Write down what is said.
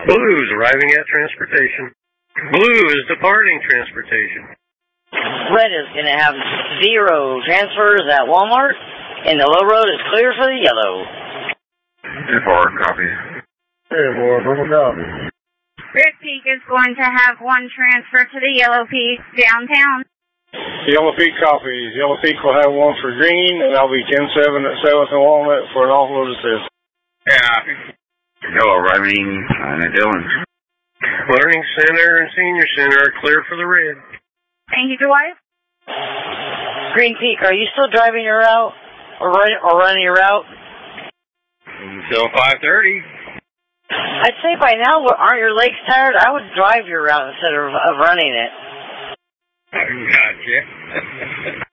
Blue is arriving at transportation. Blue is departing transportation. Red is going to have 0 transfers at Walmart, and the low road is clear for the yellow. 4, copy. 4, purple copy. Red Peak is going to have 1 transfer to the Yellow Peak downtown. Yellow Peak copies. Yellow Peak will have 1 for Green, and I'll be 10-7 at 7th and Walnut for an offload assist. Yeah. Yellow arriving at Dillon. Learning Center and Senior Center are clear for the red. Thank you, Dwight. Green Peak, are you still driving your route or running your route? Until 5:30. I'd say by now, aren't your legs tired? I would drive your route instead of running it. Gotcha.